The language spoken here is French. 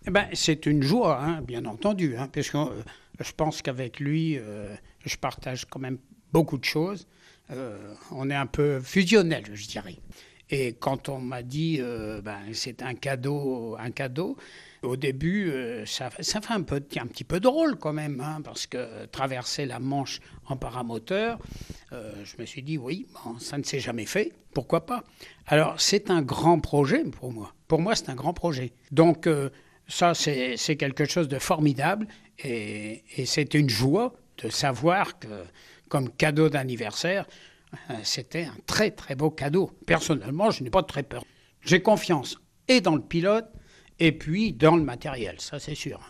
Eh ben, c'est une joie, hein, bien entendu, hein, parce que je pense qu'avec lui, je partage quand même beaucoup de choses. On est un peu fusionnel, je dirais. Et quand on m'a dit c'est un cadeau, au début, ça fait un petit peu drôle quand même, hein, parce que traverser la Manche en paramoteur, je me suis dit oui, bon, ça ne s'est jamais fait, pourquoi pas. Alors c'est un grand projet pour moi. Pour moi, c'est un grand projet. Donc ça, c'est quelque chose de formidable et c'est une joie de savoir que comme cadeau d'anniversaire, c'était un très très beau cadeau. Personnellement, je n'ai pas très peur. J'ai confiance et dans le pilote et puis dans le matériel, ça c'est sûr.